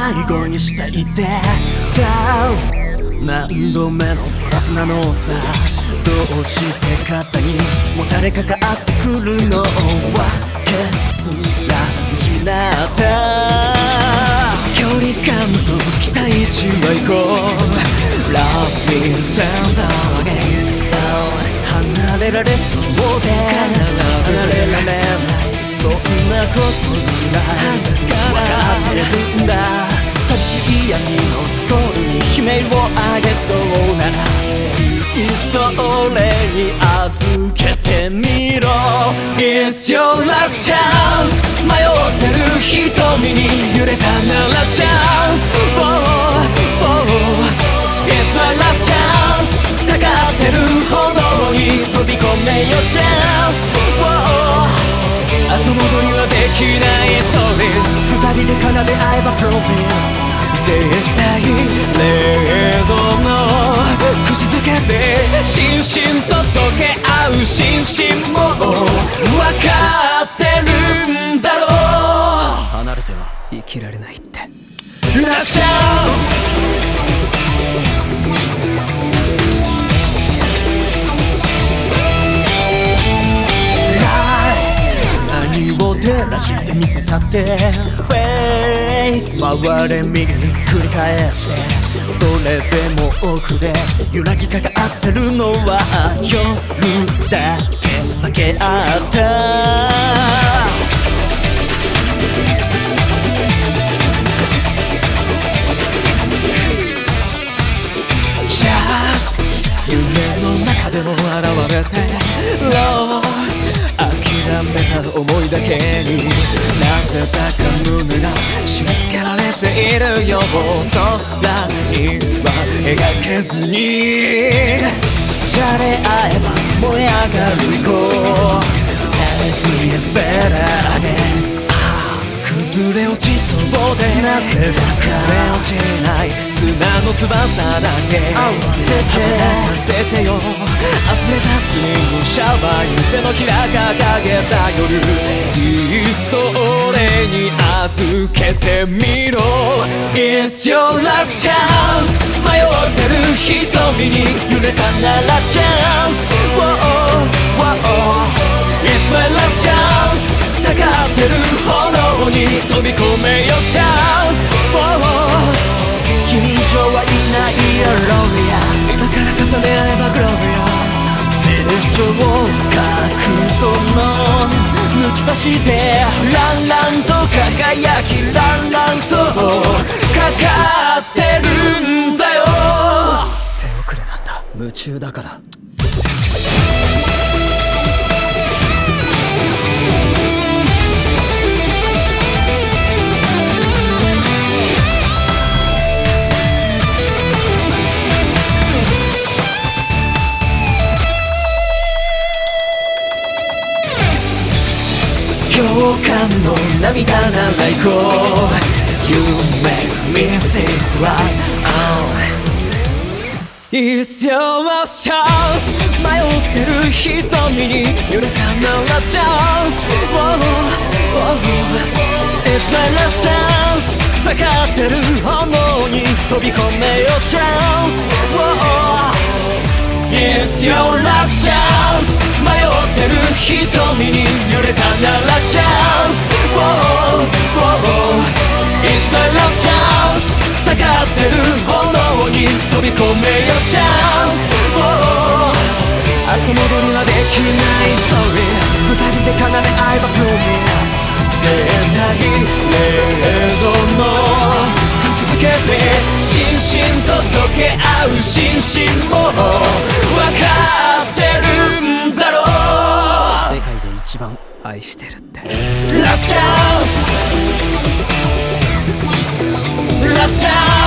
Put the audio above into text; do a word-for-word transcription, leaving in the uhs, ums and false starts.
最後にしていてた何度目のトラブルなのさ。どうして肩にもたれかかってくるのわけすら失った距離感と期待値は行こう Love me tender again 離れられそうで離れられないそんなことぐらい分かってるんだ。寂しい闇のスコールに悲鳴を上げそうならそれに預けてみろ It's your last chance 迷ってる瞳に揺れたなら Chance oh, oh, It's my last chance 下がってる炎に飛び込めよ Chance oh, 後戻りはできないストーリー二人で奏で合えば Promise 絶対零度の口づけで心身と溶け合う心身も分かってるんだろう。離れては生きられないってラストチャンス何を照らしてみせたって回れ右に繰り返してそれでも奥で揺らぎかかってるのは夜だけ負け合った Just 夢の中でも現れて Lost 諦めた思いだけになぜだか胸が締め付けられているよ空には描けずにじゃれ合えば燃え上がる行こう Let me a better again 崩れ落ちそうでなぜだか崩れ落ちない砂の翼だけ合わせて合わせてよ溢れたツインシャワーに手のひら掲げた夜いっそ俺に預けてみろ It's your last chance 迷ってる瞳に揺れたなら Chance Whoa, whoa, It's my last chance 下がってる炎に飛び込めよ Chance Whoa, 君以上はいないよ Gloria 今から重ね合えば Glorious 絶頂角度の抜き差してランランと輝きランランそうかかってるんだよ手遅れなんだ夢中だから共感の涙なら行こう You make me see right on It's your last chance 迷ってる瞳に揺れたなら Chance oh, oh, It's my last chance 下がってる炎に飛び込めよ Chance oh, It's your last chance 迷ってる瞳に揺れたなら Chance Whoa, whoa, It's my last chance 下がってる炎に飛び込めよ Chance Whoa, 後戻りはできないストーリー二人で奏で合えば Promise 絶対零度の口づけで心身と溶け合う心身も分かってるんだろう世界で一番愛してるってラストチャンスラストチャンス